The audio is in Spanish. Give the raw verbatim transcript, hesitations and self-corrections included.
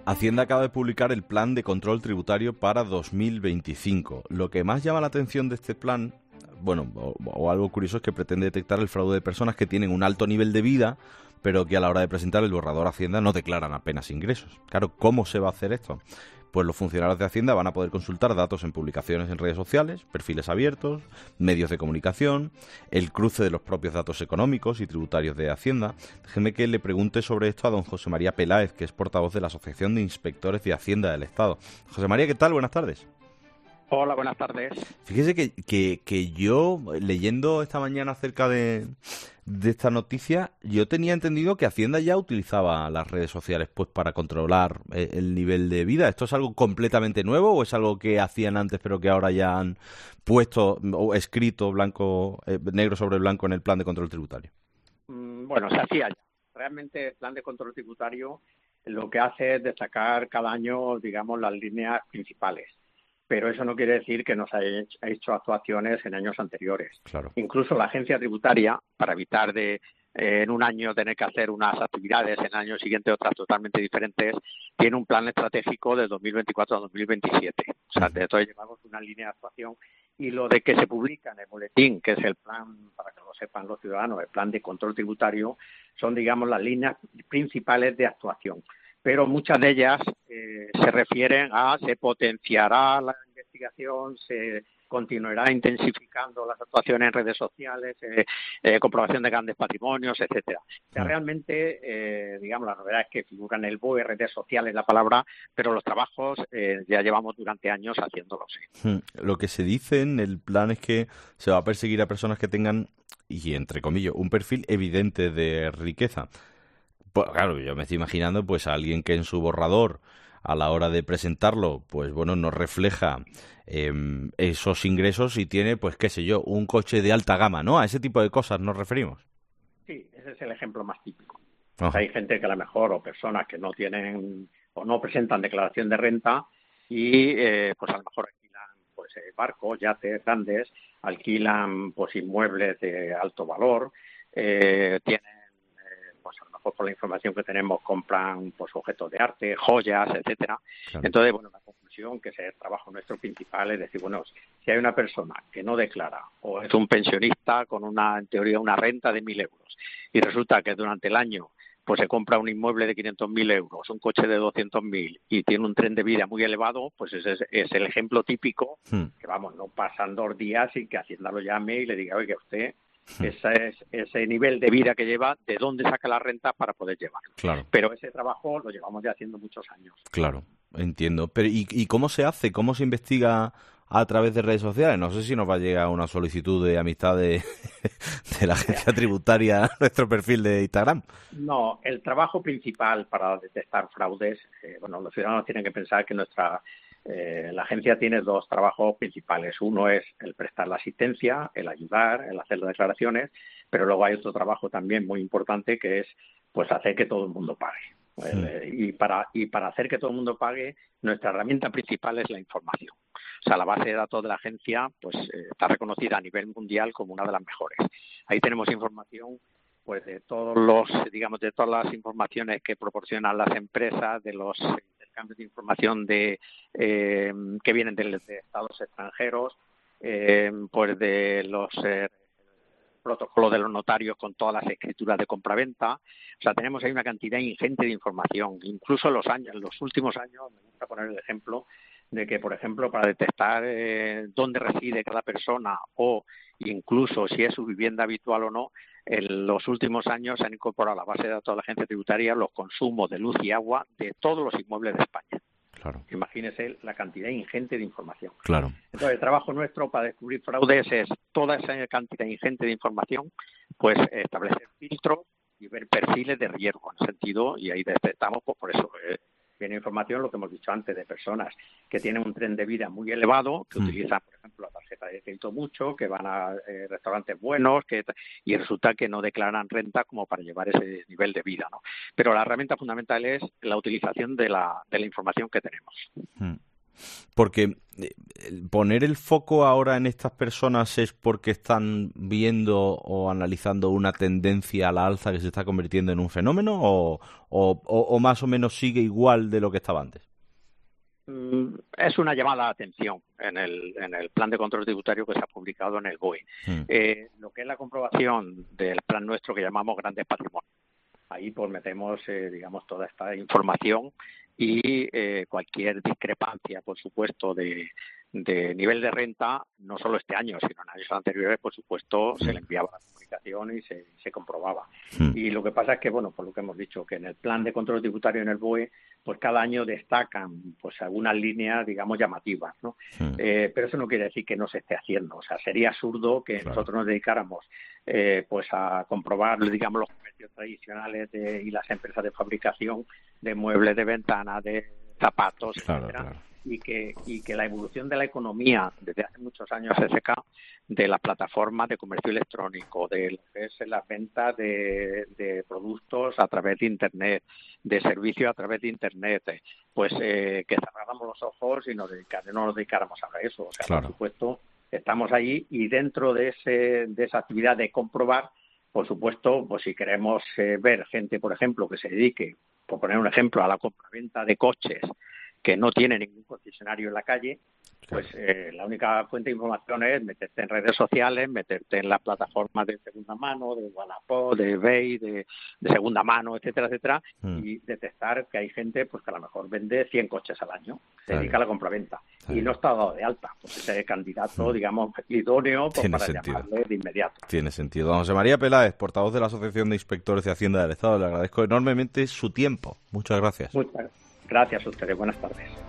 Hacienda acaba de publicar el Plan de Control Tributario para dos mil veinticinco. Lo que más llama la atención de este plan, bueno, o, o algo curioso, es que pretende detectar el fraude de personas que tienen un alto nivel de vida, pero que a la hora de presentar el borrador a Hacienda no declaran apenas ingresos. Claro, ¿cómo se va a hacer esto? Pues los funcionarios de Hacienda van a poder consultar datos en publicaciones en redes sociales, perfiles abiertos, medios de comunicación, el cruce de los propios datos económicos y tributarios de Hacienda. Déjeme que le pregunte sobre esto a don José María Peláez, que es portavoz de la Asociación de Inspectores de Hacienda del Estado. José María, ¿qué tal? Buenas tardes. Hola, buenas tardes. Fíjese que, que, que yo, leyendo esta mañana acerca de, de esta noticia, yo tenía entendido que Hacienda ya utilizaba las redes sociales pues para controlar eh, el nivel de vida. ¿Esto es algo completamente nuevo o es algo que hacían antes pero que ahora ya han puesto o escrito blanco eh, negro sobre blanco en el plan de control tributario? Bueno, se hacía ya. Realmente el plan de control tributario lo que hace es destacar cada año, digamos, las líneas principales. Pero eso no quiere decir que no se haya hecho actuaciones en años anteriores. Claro. Incluso la agencia tributaria, para evitar de eh, en un año tener que hacer unas actividades, en el año siguiente otras totalmente diferentes, tiene un plan estratégico de dos mil veinticuatro a dos mil veintisiete. O sea, de todo llevamos una línea de actuación. Y lo de que se publica en el boletín, que es el plan, para que lo sepan los ciudadanos, el plan de control tributario, son, digamos, las líneas principales de actuación. Pero muchas de ellas eh, se refieren a se potenciará la investigación, se continuará intensificando las actuaciones en redes sociales, eh, eh, comprobación de grandes patrimonios, etcétera. O sea, realmente, eh, digamos, la novedad es que figura en el B O E, redes sociales, la palabra, pero los trabajos eh, ya llevamos durante años haciéndolos. Sí. Lo que se dice en el plan es que se va a perseguir a personas que tengan, y entre comillas, un perfil evidente de riqueza. Pues claro, yo me estoy imaginando pues a alguien que en su borrador, a la hora de presentarlo, pues bueno, no refleja eh, esos ingresos y tiene, pues qué sé yo, un coche de alta gama, ¿no? A ese tipo de cosas nos referimos. Sí, ese es el ejemplo más típico. O sea, hay gente que a lo mejor, o personas que no tienen o no presentan declaración de renta y eh, pues a lo mejor alquilan pues eh, barcos, yates grandes, alquilan pues inmuebles de alto valor, eh, tienen pues a lo mejor por la información que tenemos compran pues objetos de arte, joyas, etcétera. Claro. Entonces, bueno, la conclusión, que es el trabajo nuestro principal, es decir, bueno, si hay una persona que no declara o es un pensionista con una, en teoría, una renta de mil euros y resulta que durante el año pues se compra un inmueble de quinientos mil euros, un coche de doscientos mil y tiene un tren de vida muy elevado, pues ese es, es el ejemplo típico hmm. que, vamos, no pasan dos días sin que Hacienda lo llame y le diga, oye, usted ese, es, ese nivel de vida que lleva, de dónde saca la renta para poder llevarlo. Claro. Pero ese trabajo lo llevamos ya haciendo muchos años. Claro, entiendo. Pero ¿y, y cómo se hace? ¿Cómo se investiga a través de redes sociales? No sé si nos va a llegar una solicitud de amistad de, de la agencia tributaria a nuestro perfil de Instagram. No, el trabajo principal para detectar fraudes, eh, bueno, los ciudadanos tienen que pensar que nuestra Eh, la agencia tiene dos trabajos principales. Uno es el prestar la asistencia, el ayudar, el hacer las declaraciones, pero luego hay otro trabajo también muy importante que es pues hacer que todo el mundo pague. Sí. Eh, y para y para hacer que todo el mundo pague, nuestra herramienta principal es la información. O sea, la base de datos de la agencia pues eh, está reconocida a nivel mundial como una de las mejores. Ahí tenemos información pues de todos los, digamos, de todas las informaciones que proporcionan las empresas, de los cambios de información de eh, que vienen de, de estados extranjeros, eh, pues de los eh, protocolos de los notarios con todas las escrituras de compraventa. O sea, tenemos ahí una cantidad ingente de información. Incluso en los años, en los últimos años, me gusta poner el ejemplo de que, por ejemplo, para detectar eh, dónde reside cada persona o incluso si es su vivienda habitual o no, en los últimos años se han incorporado a la base de datos de la agencia tributaria los consumos de luz y agua de todos los inmuebles de España. Claro. Imagínese la cantidad ingente de información. Claro. Entonces, el trabajo nuestro para descubrir fraudes es toda esa cantidad ingente de información, pues establecer filtros y ver perfiles de riesgo en ese sentido, y ahí detectamos, pues por eso eh, viene información, lo que hemos dicho antes, de personas que tienen un tren de vida muy elevado, que mm. utilizan, por ejemplo, la tarjeta de crédito mucho, que van a eh, restaurantes buenos, que y resulta que no declaran renta como para llevar ese nivel de vida, ¿no? Pero la herramienta fundamental es la utilización de la, de la información que tenemos. Mm. Porque poner el foco ahora en estas personas es porque están viendo o analizando una tendencia a la alza que se está convirtiendo en un fenómeno, o, o, o más o menos sigue igual de lo que estaba antes. Es una llamada de atención en el, en el plan de control tributario que se ha publicado en el B O E. Mm. Eh, lo que es la comprobación del plan nuestro que llamamos Grandes Patrimonios. Ahí pues metemos, eh, digamos, toda esta información y eh, cualquier discrepancia, por supuesto, de, de nivel de renta, no solo este año, sino en años anteriores, por supuesto, se le enviaba la comunicación y se, se comprobaba. Sí. Y lo que pasa es que, bueno, por lo que hemos dicho, que en el plan de control tributario en el B O E, pues cada año destacan pues algunas líneas, digamos, llamativas, ¿no? Sí. Eh, pero eso no quiere decir que no se esté haciendo. O sea, sería absurdo que claro. nosotros nos dedicáramos eh, pues a comprobar, digamos, los comercios tradicionales de, y las empresas de fabricación de muebles, de ventanas, de zapatos, claro, etcétera, claro. y que y que la evolución de la economía desde hace muchos años S K, de las plataformas de comercio electrónico, de lo que es las ventas de, de productos a través de Internet, de servicios a través de Internet, pues eh, que cerráramos los ojos y nos dedicar, no nos dedicáramos a eso. O sea, claro. por supuesto, estamos allí y dentro de ese de esa actividad de comprobar, por supuesto, pues si queremos eh, ver gente, por ejemplo, que se dedique, por poner un ejemplo, a la compraventa de coches que no tiene ningún concesionario en la calle, pues eh, la única fuente de información es meterte en redes sociales, meterte en las plataformas de segunda mano, de Wallapop, de eBay, de, de segunda mano, etcétera, etcétera, mm. y detectar que hay gente pues que a lo mejor vende cien coches al año, se Está dedica bien. a la compraventa Está y bien. no está dado de alta, pues ese candidato, mm. digamos, idóneo pues, para sentido. llamarle de inmediato. Tiene sentido. Don José María Peláez, portavoz de la Asociación de Inspectores de Hacienda del Estado, le agradezco enormemente su tiempo. Muchas gracias. Muchas gracias a ustedes. Buenas tardes.